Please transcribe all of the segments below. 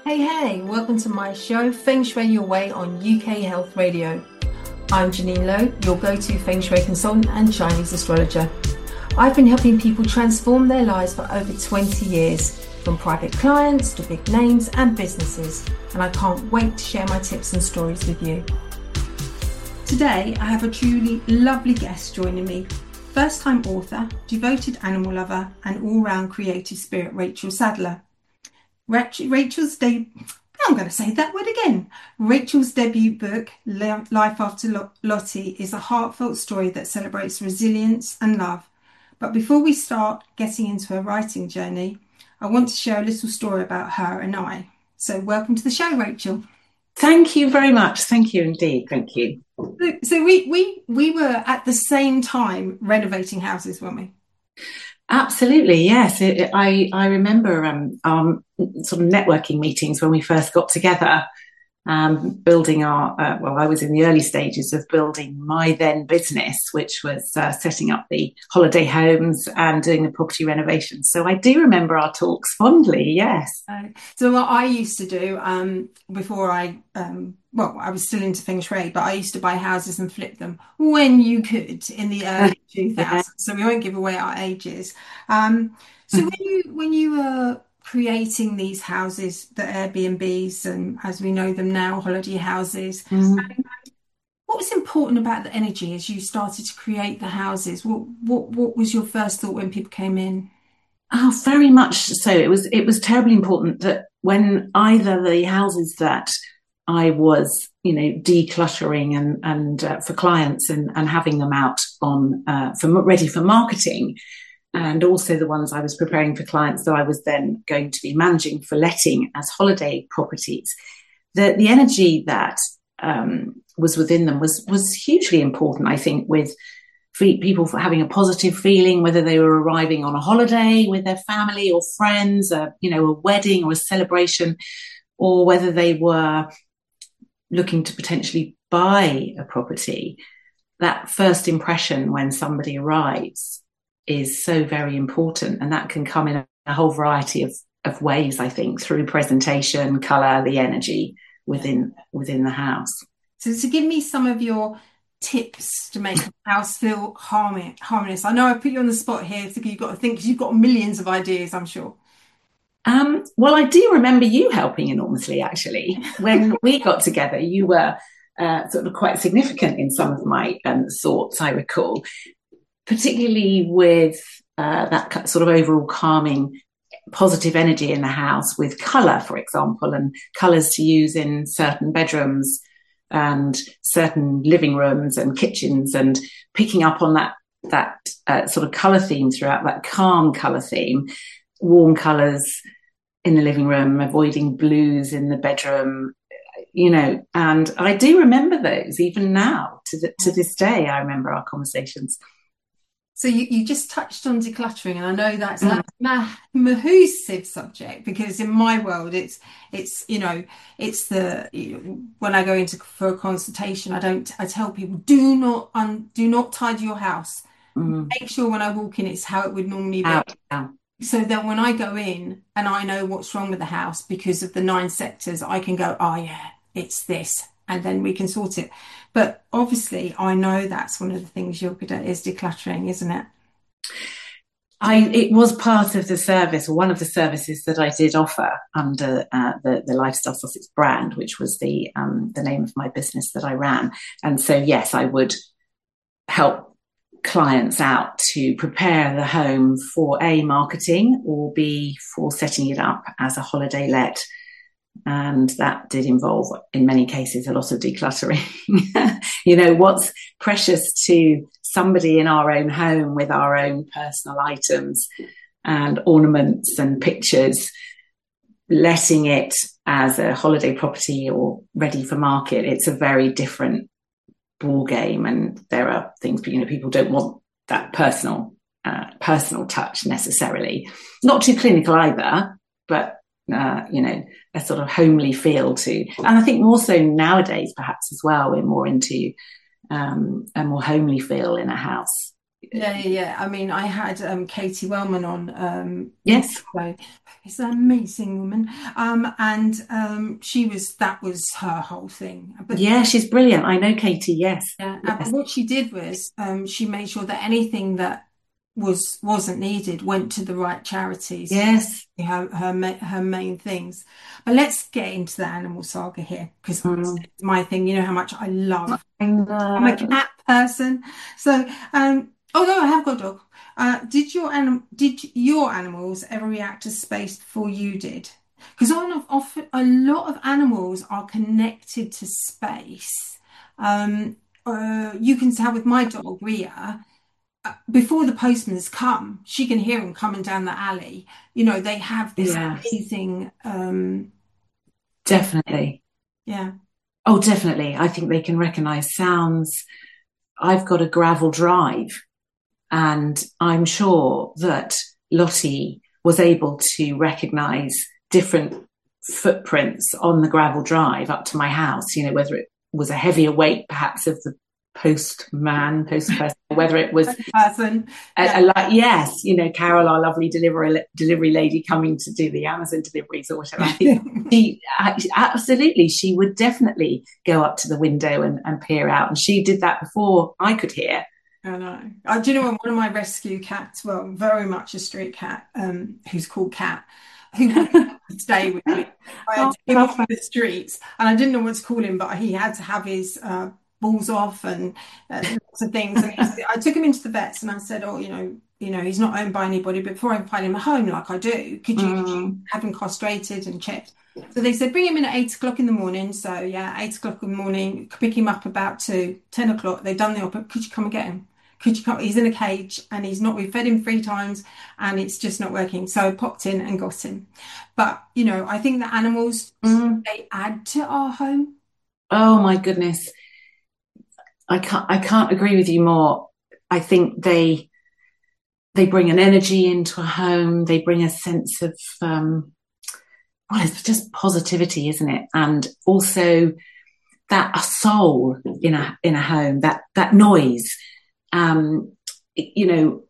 Hey, welcome to my show, Feng Shui Your Way on UK Health Radio. I'm Janine Lowe, your go-to Feng Shui consultant and Chinese astrologer. I've been helping people transform their lives for over 20 years, from private clients to big names and businesses, and I can't wait to share my tips and stories with you. Today, I have a truly lovely guest joining me. First-time author, devoted animal lover, and all-round creative spirit, Rachel Sadler. Rachel's I'm going to say that word again. Rachel's debut book, Life After Lottie, is a heartfelt story that celebrates resilience and love. But before we start getting into her writing journey, I want to share a little story about her and I. So welcome to the show, Rachel. Thank you very much. Thank you indeed. Thank you. So we were at the same time renovating houses, weren't we? Absolutely, yes. I remember sort of networking meetings when we first got together, building I was in the early stages of building my then business, which was setting up the holiday homes and doing the property renovations. So I do remember our talks fondly, yes. So what I used to do before I was still into Feng Shui, but I used to buy houses and flip them when you could in the early 2000s. Yeah. So we won't give away our ages. So when you were creating these houses, the Airbnbs, and as we know them now, holiday houses, Mm. what was important about the energy as you started to create the houses? What was your first thought when people came in? Oh, very much so. It was terribly important that when either the houses that I was, decluttering and for clients and having them out on for ready for marketing, and also the ones I was preparing for clients that I was then going to be managing for letting as holiday properties, the energy that was within them was hugely important. I think with for people for having a positive feeling, whether they were arriving on a holiday with their family or friends, a wedding or a celebration, or whether they were looking to potentially buy a property. That first impression when somebody arrives is so very important, and that can come in a whole variety of ways, I think, through presentation, colour, the energy within the house. So to give me some of your tips to make a house feel harmonious. I know I put you on the spot here, so you've got to think because you've got millions of ideas, I'm sure. Well, I do remember you helping enormously, actually. When we got together, you were sort of quite significant in some of my thoughts, I recall, particularly with that sort of overall calming, positive energy in the house with colour, for example, and colours to use in certain bedrooms and certain living rooms and kitchens, and picking up on that sort of colour theme throughout, that calm colour theme, warm colours in the living room, avoiding blues in the bedroom, and I do remember those even now to this day. I remember our conversations. So you just touched on decluttering, and I know that's a massive subject because in my world it's when I go into for a consultation, I tell people do not tidy your house. Make sure when I walk in it's how it would normally be. So that when I go in and I know what's wrong with the house because of the 9 sectors, I can go, oh yeah, it's this, and then we can sort it. But obviously, I know that's one of the things you're good at is decluttering, isn't it? It was part of the service, or one of the services that I did offer under the Lifestyle Sussex brand, which was the name of my business that I ran. And so, yes, I would help clients out to prepare the home for A, marketing, or B, for setting it up as a holiday let. And that did involve, in many cases, a lot of decluttering. What's precious to somebody in our own home with our own personal items and ornaments and pictures, letting it as a holiday property or ready for market, it's a very different ball game, and there are things people don't want that personal touch necessarily. Not too clinical either, but a sort of homely feel to. And I think more so nowadays, perhaps as well, we're more into a more homely feel in a house. Yeah. I mean, I had Katie Wellman on years Yes. ago. She's an amazing woman. And she was that was her whole thing. But Yeah, she's brilliant. I know Katie. Yes. yeah, but Yes. what she did was she made sure that anything that wasn't needed went to the right charities. Yes. Her main things. But let's get into the animal saga here because Mm. it's my thing. You know how much I love. I I'm a know. cat person. So, although I have got a dog, did your animals ever react to space before you did? Because often a lot of animals are connected to space. Um, you can tell with my dog Ria, before the postman's come, she can hear him coming down the alley. You know, they have this Yes, amazing, definitely. yeah, Oh, definitely. I think they can recognize sounds. I've got a gravel drive, and I'm sure that Lottie was able to recognize different footprints on the gravel drive up to my house, whether it was a heavier weight, perhaps, of the postperson, or whether it was person, yeah. yes, Carol, our lovely delivery lady, coming to do the Amazon deliveries or whatever. I think she would definitely go up to the window and peer out, and she did that before I could hear. I know. Do you know what? One of my rescue cats, well, very much a street cat, who's called Cat, who would stay with me. I had Oh, to take him off the streets, and I didn't know what to call him, but he had to have his balls off and lots of things. And I took him into the vets, and I said, "Oh, he's not owned by anybody. But before I find him a home, like I do, could you have him castrated and checked?" So they said, bring him in at 8 o'clock in the morning. So yeah, 8 o'clock in the morning, pick him up about 10 o'clock. They've done the opera. Could you come and get him? Could you come? He's in a cage and he's not, we've fed him 3 times and it's just not working. So I popped in and got him. But, I think the animals, they add to our home. Oh my goodness. I can't agree with you more. I think they bring an energy into a home. They bring a sense of well, it's just positivity, isn't it? And also that a soul in a home, that noise. Um, you know,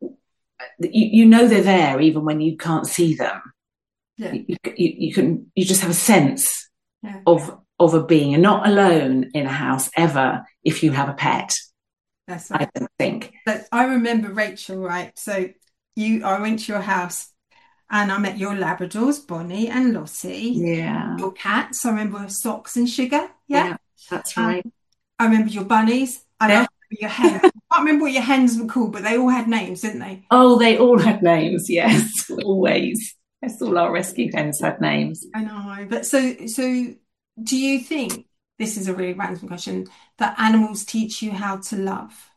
they're there even when you can't see them. Yeah. You just have a sense Yeah. of a being, and not alone in a house ever if you have a pet. That's right. I don't think. But I remember Rachel, right? So I went to your house and I met your Labradors, Bonnie and Lottie, Yeah. your cats. I remember Socks and Sugar. Yeah. Yeah, that's Um, right. I remember your bunnies and I Yeah. remember your hens. I can't remember what your hens were called, but they all had names, didn't they? Oh, they all had names. Yes, always. Yes, all our rescue hens had names. I know. But so do you think, this is a really random question, that animals teach you how to love?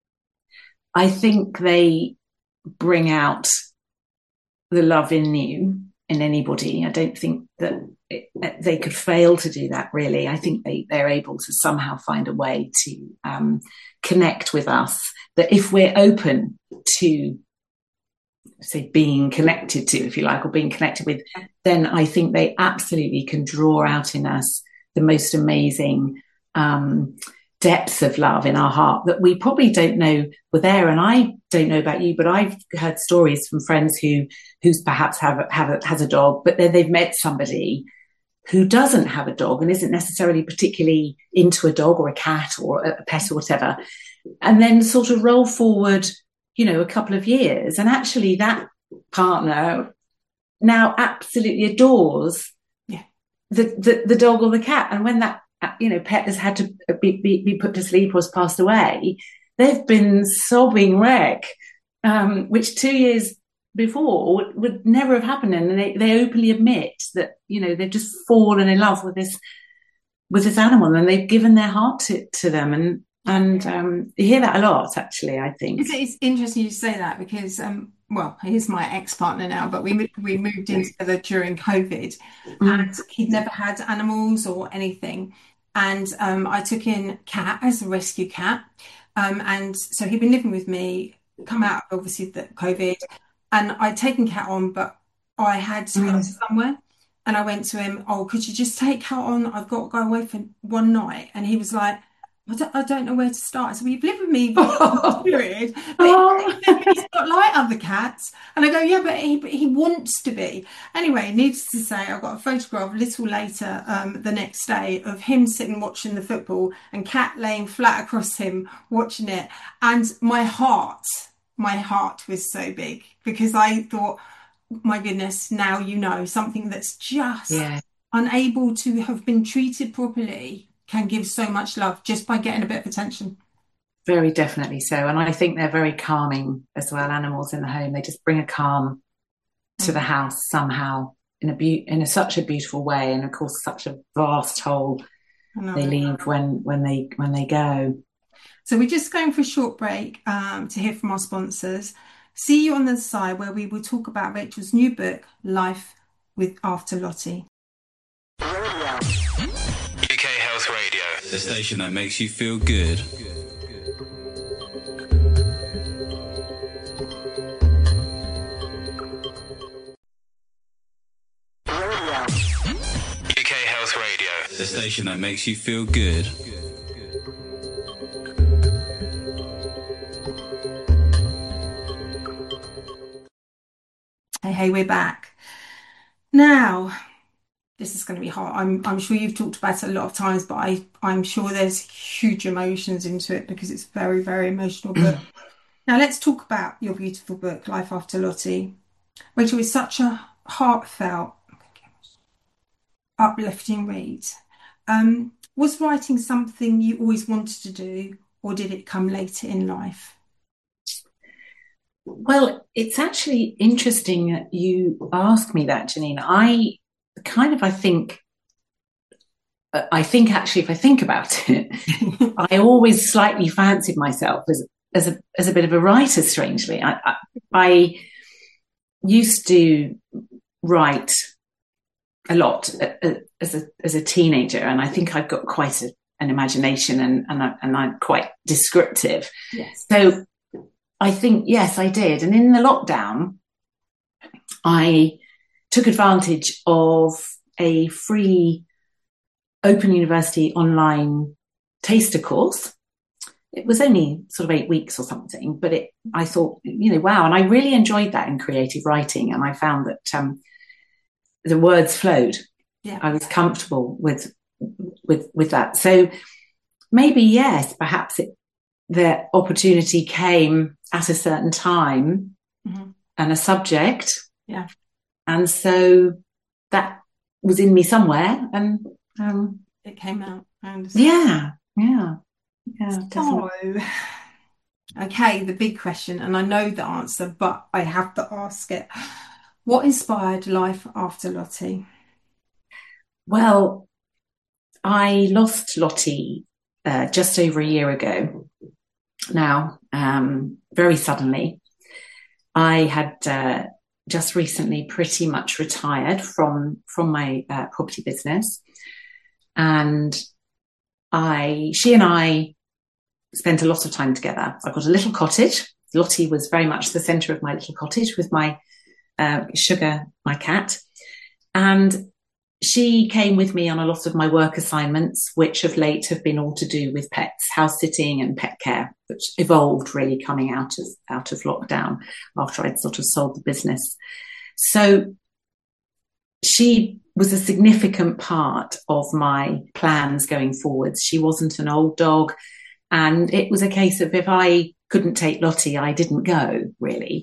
I think they bring out the love in you, in anybody. I don't think that they could fail to do that, really. I think they're able to somehow find a way to connect with us, that if we're open to, say, being connected to, if you like, or being connected with, then I think they absolutely can draw out in us the most amazing depths of love in our heart that we probably don't know were there. And I don't know about you, but I've heard stories from friends who's perhaps has a dog, but then they've met somebody who doesn't have a dog and isn't necessarily particularly into a dog or a cat or a pet or whatever, and then sort of roll forward, a couple of years, and actually that partner now absolutely adores the dog or the cat. And when that pet has had to be put to sleep or has passed away, they've been sobbing wreck, which 2 years before would never have happened. And they openly admit that they've just fallen in love with this animal, and they've given their heart to them. And you hear that a lot, actually, I think. It's interesting you say that because, well, he's my ex-partner now, but we moved in together during COVID, and he'd never had animals or anything. And I took in Cat as a rescue cat. And so he'd been living with me, come out obviously the COVID, and I'd taken Cat on, but I had to go somewhere. And I went to him, oh, could you just take Cat on? I've got to go away for one night. And he was like, I don't know where to start. So you've lived with me for a period, Oh. but he's not like other cats. And I go, yeah, but he wants to be. Anyway, needless to say, I got a photograph a little later, the next day, of him sitting watching the football and Cat laying flat across him watching it. And my heart was so big because I thought, my goodness, now you know something that's just Yeah, unable to have been treated properly can give so much love just by getting a bit of attention. very definitely so. And I think they're very calming as well, animals in the home. They just bring a calm to the Mm. house somehow in such a beautiful way. And of course, such a vast hole I know they it. leave when they go. So we're just going for a short break to hear from our sponsors. See you on the side where we will talk about Rachel's new book, Life with After Lottie. UK Health Radio, the station that makes you feel good. UK Health Radio, the station that makes you feel good. Hey, we're back. Now, this is going to be hard. I'm sure you've talked about it a lot of times, but I'm sure there's huge emotions into it because it's a very, very emotional book. Now, let's talk about your beautiful book, Life After Lottie. Rachel, is such a heartfelt, uplifting read. Was writing something you always wanted to do, or did it come later in life? Well, it's actually interesting that you ask me that, Janine. I think actually, if I think about it, I always slightly fancied myself as a bit of a writer. Strangely, I used to write a lot as a teenager, and I think I've got quite an imagination, and I'm quite descriptive. Yes. So I think yes, I did. And in the lockdown, I took advantage of a free Open University online taster course. It was only sort of 8 weeks or something, but I thought, wow. And I really enjoyed that in creative writing. And I found that the words flowed. Yeah. I was comfortable with that. So maybe, yes, perhaps the opportunity came at a certain time and a subject. Yeah. And so that was in me somewhere. And it came out. I understand. Yeah, definitely. So, okay, the big question, and I know the answer, but I have to ask it. What inspired Life After Lottie? Well, I lost Lottie just over a year ago now, very suddenly. I had just recently pretty much retired from my property business, and she and I spent a lot of time together. I've got a little cottage. Lottie was very much the centre of my little cottage with my Sugar, my cat, and she came with me on a lot of my work assignments, which of late have been all to do with pets, house sitting and pet care, which evolved really coming out of lockdown after I'd sort of sold the business. So she was a significant part of my plans going forwards. She wasn't an old dog, and it was a case of if I couldn't take Lottie, I didn't go, really.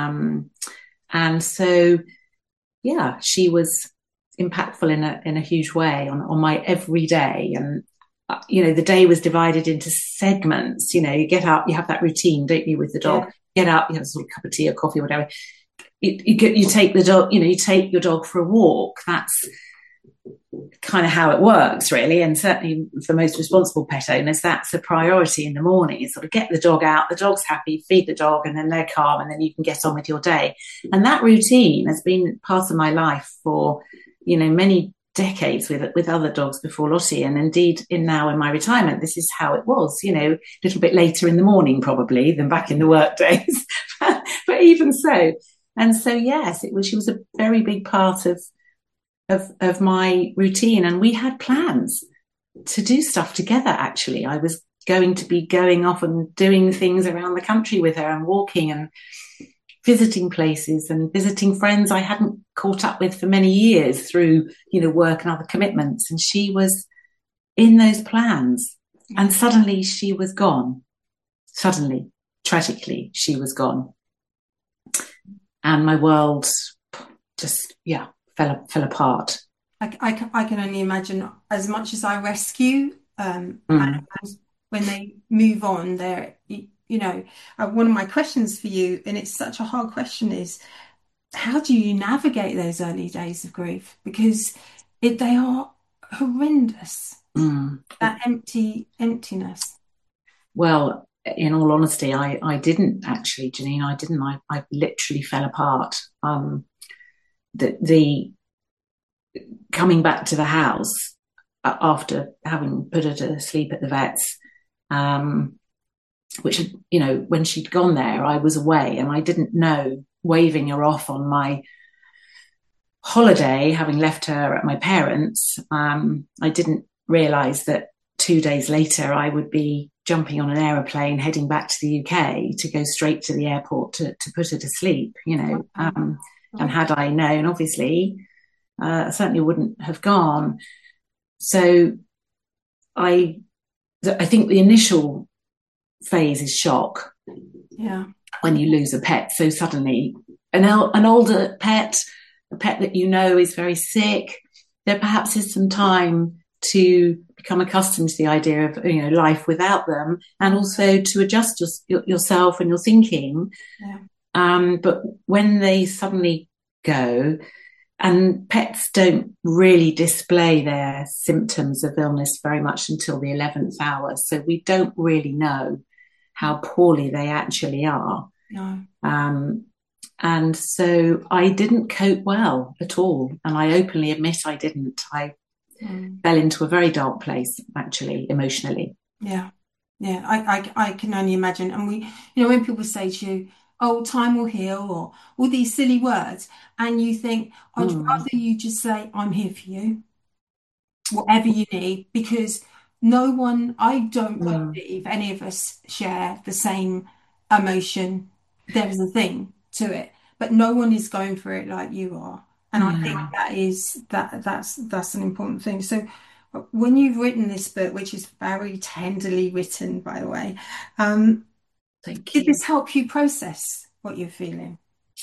And so, yeah, she was impactful in a huge way on my everyday. And the day was divided into segments. You get up, you have that routine, don't you, with the dog? Yeah. Get up, you have a sort of cup of tea or coffee or whatever. You take the dog, you take your dog for a walk. That's kind of how it works, really. And certainly for most responsible pet owners, that's a priority in the morning. You sort of get the dog out, the dog's happy, feed the dog, and then they're calm, and then you can get on with your day. And that routine has been part of my life for many decades with other dogs before Lottie, and indeed now in my retirement, this is how it was. A little bit later in the morning probably than back in the work days, but even so. And so yes, she was a very big part of my routine, and we had plans to do stuff together. Actually, I was going to be going off and doing things around the country with her and walking and visiting places and visiting friends I hadn't caught up with for many years through, work and other commitments. And she was in those plans, and suddenly she was gone. Suddenly, tragically, she was gone. And my world just, fell apart. I can only imagine, as much as I rescue animals, when they move on, they're, one of my questions for you, and it's such a hard question, is how do you navigate those early days of grief? Because they are horrendous. That emptiness. Well, in all honesty, I didn't actually, Janine. I literally fell apart. The coming back to the house after having put her to sleep at the vet's, which, when she'd gone there, I was away and I didn't know, waving her off on my holiday, having left her at my parents', I didn't realise that 2 days later I would be jumping on an aeroplane heading back to the UK to go straight to the airport to put her to sleep, and had I known, obviously, I certainly wouldn't have gone. So I think the initial phase is shock. Yeah. When you lose a pet so suddenly, an older pet, a pet that is very sick, there perhaps is some time to become accustomed to the idea of life without them, and also to adjust yourself and your thinking. Yeah. But when they suddenly go, and pets don't really display their symptoms of illness very much until the 11th hour, so we don't really know how poorly they actually are. No. And so I didn't cope well at all, and I openly admit I didn't. I fell into a very dark place, actually, emotionally. Yeah. I can only imagine. And when people say to you, "Oh, time will heal," or all these silly words, and you think, I'd rather you just say, "I'm here for you, whatever you need," because I don't believe any of us share the same emotion. There is a thing to it, but no one is going for it like you are. And I think that's an important thing. So when you've written this book, which is very tenderly written, by the way, did this help you process what you're feeling?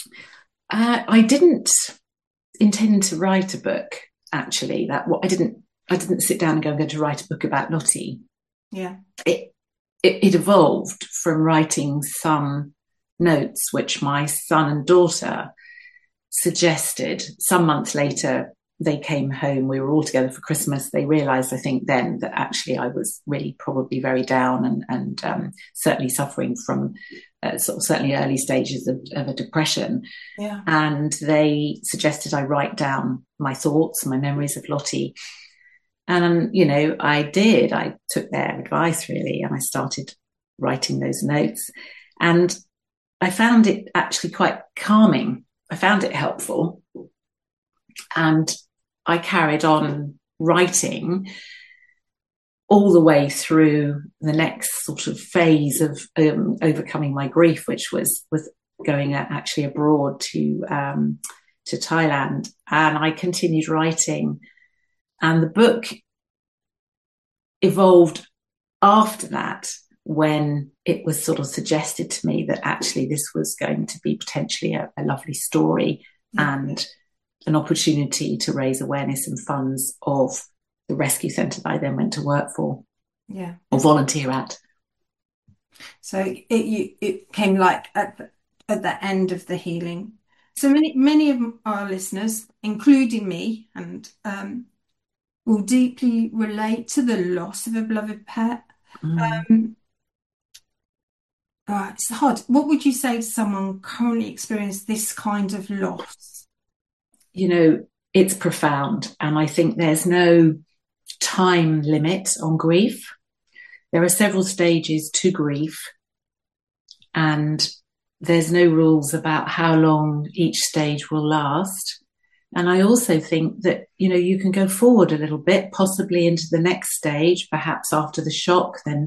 I didn't intend to write a book, actually. I didn't sit down and go, I'm going to write a book about Lottie. Yeah. It evolved from writing some notes which my son and daughter suggested. Some months later, they came home. We were all together for Christmas. They realised, I think, then that actually I was really probably very down and certainly suffering from certainly early stages of a depression. Yeah. And they suggested I write down my thoughts, my memories of Lottie. And, I did. I took their advice, really, and I started writing those notes. And I found it actually quite calming. I found it helpful. And I carried on writing all the way through the next sort of phase of overcoming my grief, which was going actually abroad to Thailand. And I continued writing. And the book evolved after that, when it was sort of suggested to me that actually this was going to be potentially a lovely story and an opportunity to raise awareness and funds of the rescue centre that I then went to work for, or volunteer at. So it came like at the end of the healing. So many of our listeners, including me, and will deeply relate to the loss of a beloved pet. It's hard. What would you say to someone currently experiencing this kind of loss? It's profound. And I think there's no time limit on grief. There are several stages to grief. And there's no rules about how long each stage will last. And I also think that, you can go forward a little bit, possibly into the next stage, perhaps after the shock, then,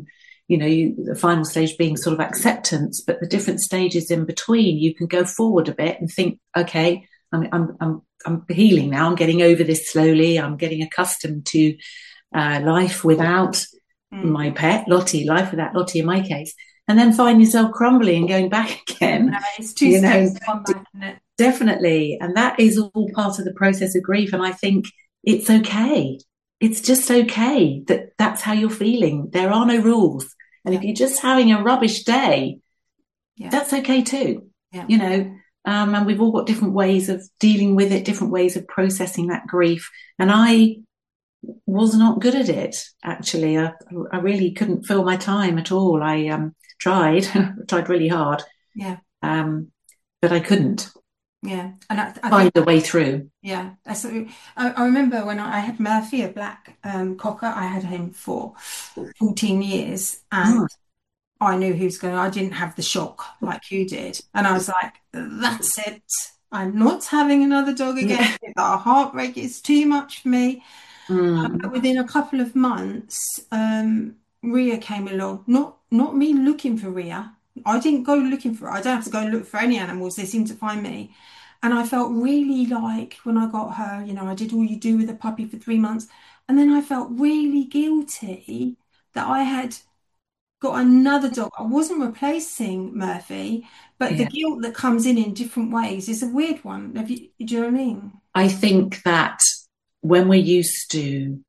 the final stage being sort of acceptance, but the different stages in between, you can go forward a bit and think, okay, I'm healing now. I'm getting over this slowly. I'm getting accustomed to life without my pet, Lottie, life without Lottie in my case. And then find yourself crumbling and going back again. No, it's two steps on back, isn't it? Definitely. And that is all part of the process of grief. And I think it's okay. It's just okay that that's how you're feeling. There are no rules. And if you're just having a rubbish day, that's okay too. Yeah. And we've all got different ways of dealing with it, different ways of processing that grief. And I was not good at it, actually. I really couldn't fill my time at all. I tried really hard. Yeah. But I couldn't. Yeah. And I find the way through. Yeah. So I remember when I had Murphy, a black cocker, I had him for 14 years and I knew he was I didn't have the shock like you did. And I was like, that's it. I'm not having another dog again. Our heartbreak is too much for me. But within a couple of months, Rhea came along. Not me looking for Rhea. I didn't go looking for her. I don't have to go and look for any animals. They seem to find me. And I felt really like when I got her, I did all you do with a puppy for 3 months. And then I felt really guilty that I had got another dog. I wasn't replacing Murphy, but the guilt that comes in different ways is a weird one. Do you know what I mean? I think that when we're used to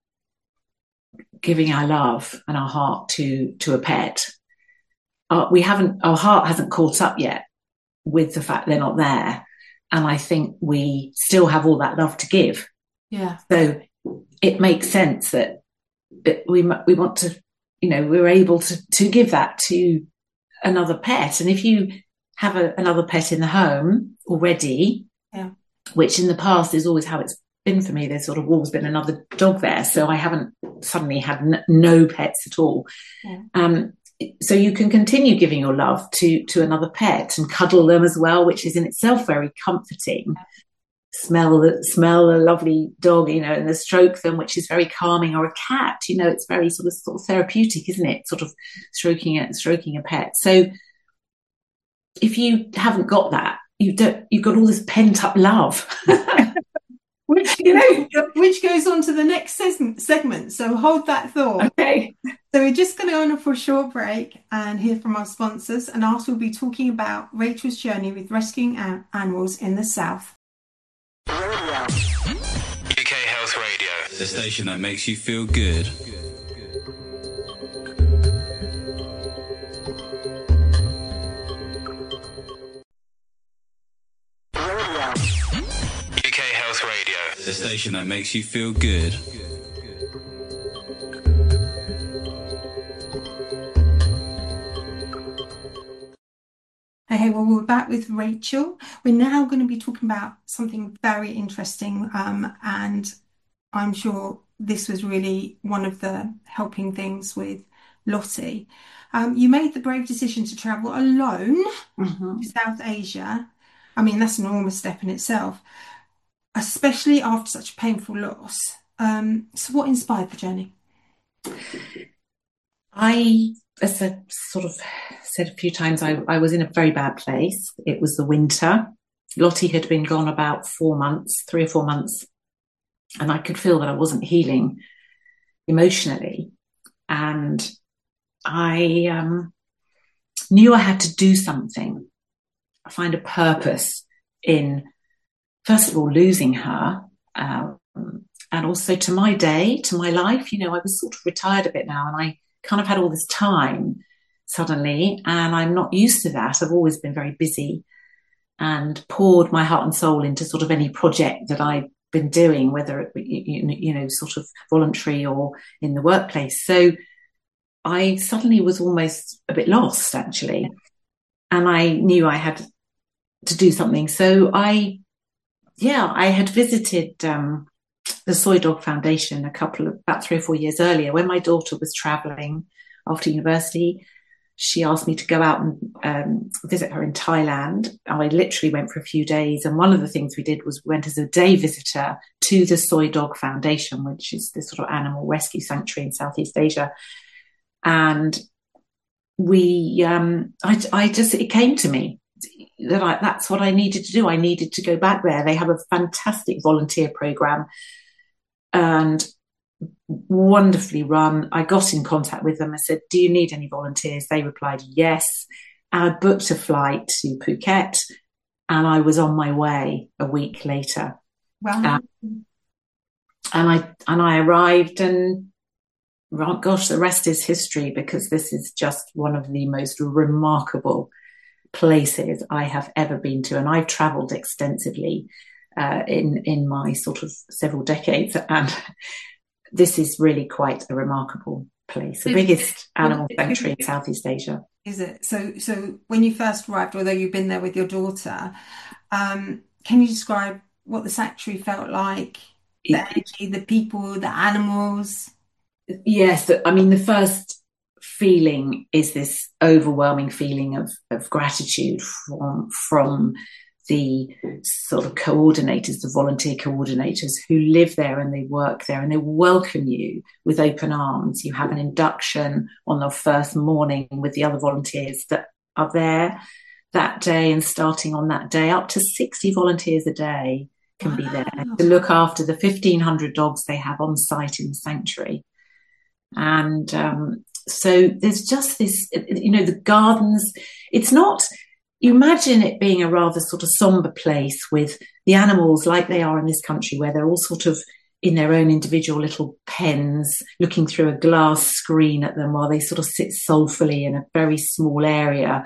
giving our love and our heart to a pet, our heart hasn't caught up yet with the fact they're not there. And I think we still have all that love to give. Yeah. So it makes sense that we want to, we're able to give that to another pet. And if you have another pet in the home already, which in the past is always how it's been for me, there's sort of always been another dog there. So I haven't suddenly had no pets at all. Yeah. So you can continue giving your love to another pet and cuddle them as well, which is in itself very comforting. Smell a lovely dog, and stroke them, which is very calming. Or a cat, it's very sort of therapeutic, isn't it? Sort of stroking a pet. So if you haven't got that, you've got all this pent up love. Which goes on to the next segment. So hold that thought. Okay. So we're just going to go on for a short break and hear from our sponsors. And after, we'll be talking about Rachel's journey with rescuing animals in the South. UK Health Radio, the station that makes you feel good. UK Health Radio, the station that makes you feel good. Okay, well, we're back with Rachel. We're now going to be talking about something very interesting, and I'm sure this was really one of the helping things with Lottie. You made the brave decision to travel alone to South Asia. I mean, that's an enormous step in itself, especially after such a painful loss. So what inspired the journey? As I sort of said a few times, I was in a very bad place. It was the winter. Lottie had been gone about 3 or 4 months, and I could feel that I wasn't healing emotionally. And I knew I had to do something, find a purpose in, first of all, losing her, and also to my life. I was sort of retired a bit now, and I kind of had all this time suddenly, and I'm not used to that. I've always been very busy and poured my heart and soul into sort of any project that I've been doing, whether it be, sort of voluntary or in the workplace. So I suddenly was almost a bit lost, actually, and I knew I had to do something. So I had visited the Soy Dog Foundation about 3 or 4 years earlier, when my daughter was traveling after university. She asked me to go out and visit her in Thailand. I literally went for a few days. And one of the things we did was we went as a day visitor to the Soy Dog Foundation, which is this sort of animal rescue sanctuary in Southeast Asia. And it came to me that that's what I needed to do. I needed to go back there. They have a fantastic volunteer program and wonderfully run. I got in contact with them. I said, do you need any volunteers? They replied, yes. I booked a flight to Phuket and I was on my way a week later. Wow. And I arrived, and gosh, the rest is history, because this is just one of the most remarkable places I have ever been to. And I've traveled extensively in my sort of several decades, and this is really quite a remarkable place, the biggest animal sanctuary in Southeast Asia. Is it? So when you first arrived, although you've been there with your daughter, can you describe what the sanctuary felt like? The energy, the people, the animals? Yes, I mean, the first feeling is this overwhelming feeling of gratitude from the sort of coordinators, the volunteer coordinators who live there and they work there, and they welcome you with open arms. You have an induction on the first morning with the other volunteers that are there that day, and starting on that day, up to 60 volunteers a day can be there to look after the 1,500 dogs they have on site in the sanctuary. And so there's just this, the gardens. It's not, you imagine it being a rather sort of somber place with the animals like they are in this country, where they're all sort of in their own individual little pens, looking through a glass screen at them while they sort of sit soulfully in a very small area,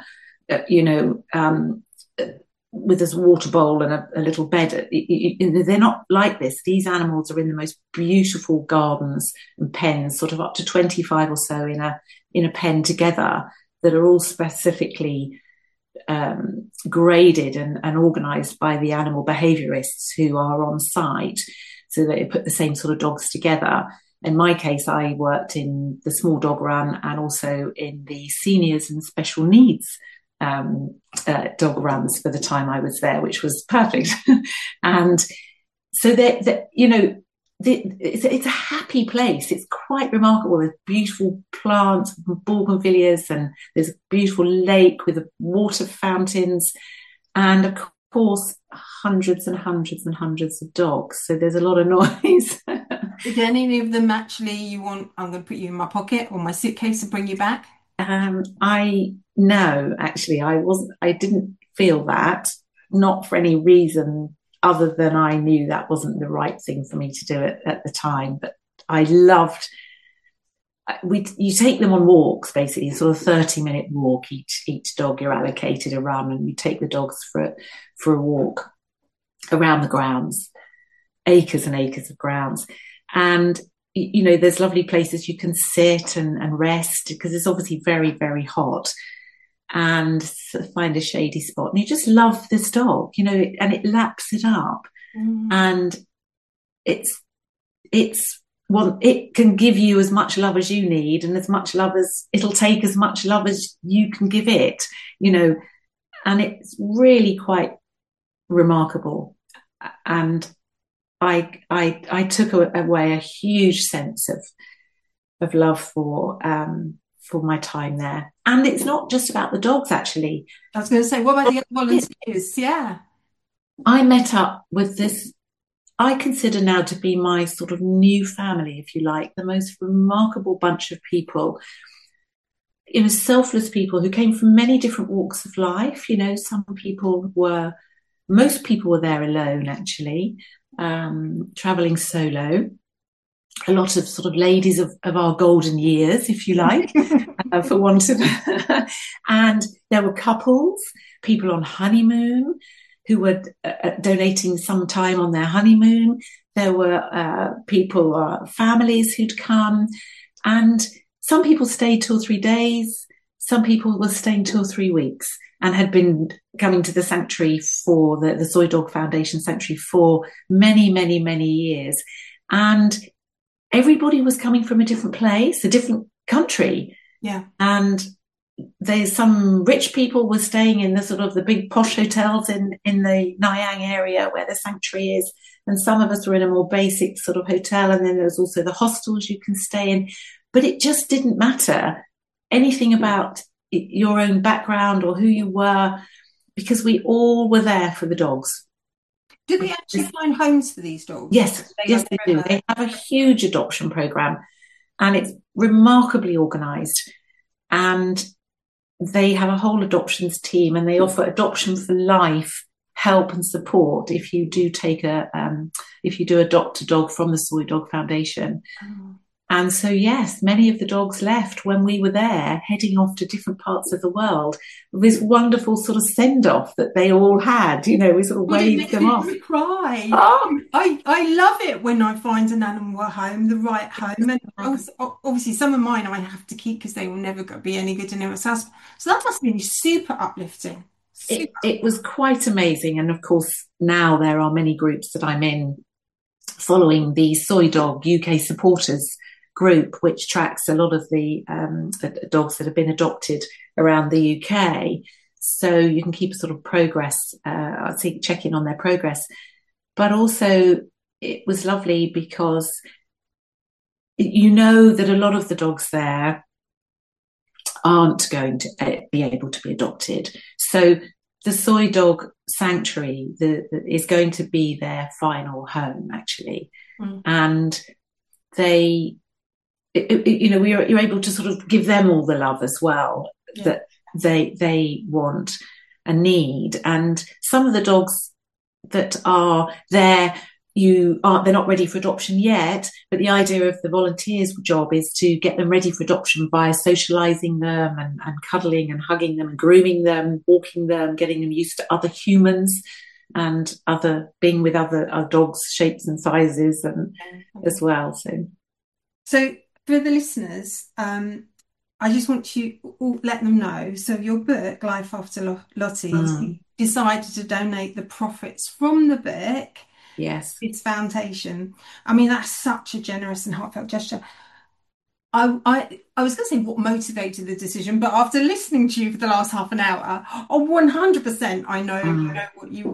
with this water bowl and a little bed. They're not like this. These animals are in the most beautiful gardens and pens, sort of up to 25 or so in a pen together, that are all specifically graded and organised by the animal behaviourists who are on site, so that they put the same sort of dogs together. In my case, I worked in the small dog run and also in the seniors and special needs dog runs for the time I was there, which was perfect. And so it's a happy place. It's quite remarkable. There's beautiful plants, bougainvilleas, and there's a beautiful lake with water fountains, and of course hundreds and hundreds and hundreds of dogs. So there's a lot of noise. Did any of them actually I'm going to put you in my pocket or my suitcase and bring you back? I didn't feel that, not for any reason other than I knew that wasn't the right thing for me to do at the time. But I loved, you take them on walks, basically, sort of 30-minute walk. Each dog, you're allocated a run, and you take the dogs for a walk around the grounds, acres and acres of grounds. And there's lovely places you can sit and rest, because it's obviously very, very hot, and find a shady spot. And you just love this dog, and it laps it up. And it can give you as much love as you need, and as much love as it'll take, as much love as you can give it, and it's really quite remarkable. And I took away a huge sense of love for my time there. And it's not just about the dogs, actually. I was going to say, what about the other volunteers? Yeah. I met up with this, I consider now to be my sort of new family, if you like, the most remarkable bunch of people, selfless people who came from many different walks of life. Most people were there alone, actually, traveling solo. A lot of sort of ladies of our golden years, if you like, for want of. And there were couples, people on honeymoon who were donating some time on their honeymoon. There were families who'd come, and some people stayed 2 or 3 days. Some people were staying 2 or 3 weeks and had been coming to the sanctuary for the Soy Dog Foundation sanctuary for many, many, many years. And everybody was coming from a different place, a different country. Yeah. And there's some rich people were staying in the sort of the big posh hotels in the Nayang area where the sanctuary is. And some of us were in a more basic sort of hotel. And then there's also the hostels you can stay in. But it just didn't matter anything about, your own background or who you were, because we all were there for the dogs. Do they actually find homes for these dogs? Yes, they do. They have a huge adoption program, and it's remarkably organised. And they have a whole adoptions team, and they offer adoption for life help and support if you do adopt a dog from the Soy Dog Foundation. Oh. And so, yes, many of the dogs left when we were there, heading off to different parts of the world. This wonderful sort of send-off that they all had, we sort of waved them off. Cry. Oh. I love it when I find an animal at home, the right home. And obviously some of mine I have to keep because they will never be any good in anyone's house. So that must be super uplifting. It was quite amazing. And of course, now there are many groups that I'm in following the Soy Dog UK supporters group, which tracks a lot of the dogs that have been adopted around the UK. So you can keep a sort of progress, check in on their progress. But also it was lovely because that a lot of the dogs there aren't going to be able to be adopted. So the Soy Dog Sanctuary is going to be their final home, actually. And you're able to sort of give them all the love as well that they want and need. And some of the dogs that are there, they're not ready for adoption yet, but the idea of the volunteers' job is to get them ready for adoption by socializing them and cuddling and hugging them and grooming them, walking them, getting them used to other humans and being with other dogs, shapes and sizes and as well. So for the listeners, I just want to let them know. So your book, Life After Lottie, you decided to donate the profits from the book. Yes. Its foundation. I mean, that's such a generous and heartfelt gesture. I was going to say what motivated the decision, but after listening to you for the last half an hour, 100% I know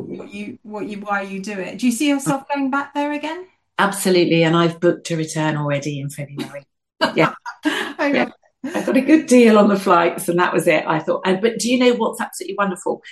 why you do it. Do you see yourself going back there again? Absolutely, and I've booked a return already in February. Yeah. I got a good deal on the flights, and that was it. I thought, but do you know what's absolutely wonderful?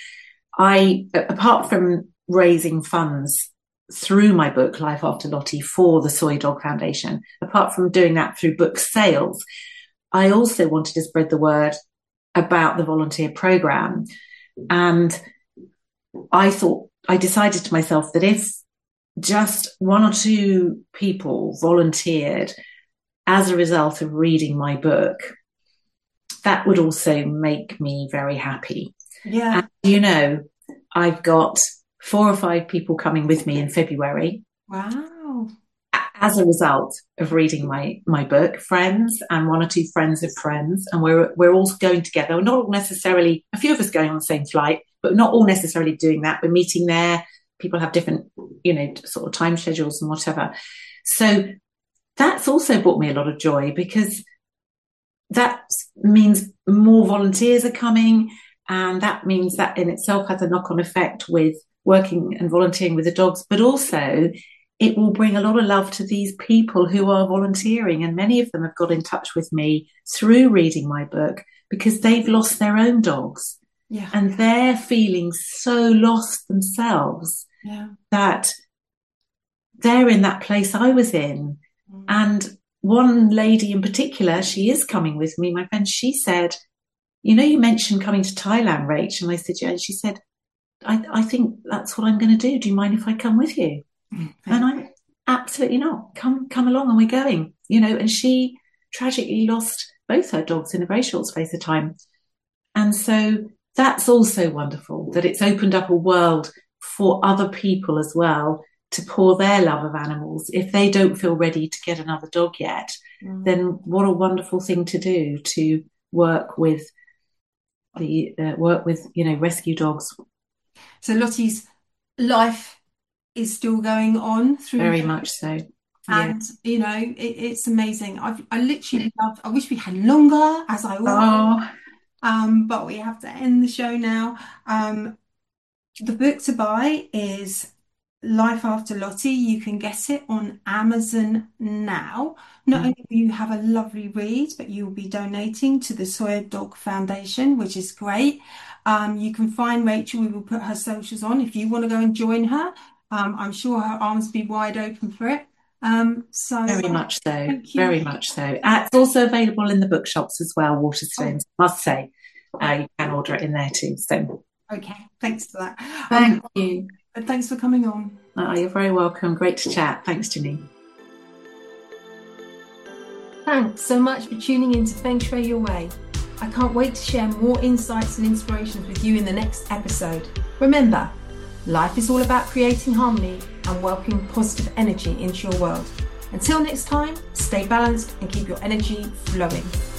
Apart from raising funds through my book, Life After Lottie, for the Soy Dog Foundation, apart from doing that through book sales, I also wanted to spread the word about the volunteer program. And I decided to myself that if just one or two people volunteered as a result of reading my book, that would also make me very happy. Yeah. And, I've got 4 or 5 people coming with me in February. Wow. As a result of reading my book, friends and 1 or 2 friends of friends. And we're all going together. We're not all necessarily, a few of us going on the same flight, but not all necessarily doing that. We're meeting there. People have different, sort of time schedules and whatever. So that's also brought me a lot of joy because that means more volunteers are coming. And that means that in itself has a knock-on effect with working and volunteering with the dogs, but also it will bring a lot of love to these people who are volunteering. And many of them have got in touch with me through reading my book because they've lost their own dogs. Yeah. And they're feeling so lost themselves that they're in that place I was in. And one lady in particular, she is coming with me, my friend, she said, you mentioned coming to Thailand, Rach. And I said, yeah. And she said, I think that's what I'm going to do. Do you mind if I come with you? And I'm absolutely not. Come along, and we're going. And she tragically lost both her dogs in a very short space of time. And so that's also wonderful that it's opened up a world for other people as well to pour their love of animals. If they don't feel ready to get another dog yet, then what a wonderful thing to do to work with rescue dogs. So Lottie's life is still going on through very much so. And it's amazing. I literally love. I wish we had longer, as I will. But we have to end the show now. The book to buy is Life After Lottie. You can get it on Amazon now. Not only will you have a lovely read, but you'll be donating to the Sawyer Dog Foundation, which is great. You can find Rachel. We will put her socials on if you want to go and join her. I'm sure her arms will be wide open for it. Very much so. Thank you. Very much so. It's also available in the bookshops as well, Waterstones, I must say. You can order it in there too. So okay, thanks for that. Thank you. Thanks for coming on. You're very welcome. Great to chat. Thanks, Janine. Thanks so much for tuning in to Feng Shui Your Way. I can't wait to share more insights and inspirations with you in the next episode. Remember, life is all about creating harmony and welcoming positive energy into your world. Until next time, stay balanced and keep your energy flowing.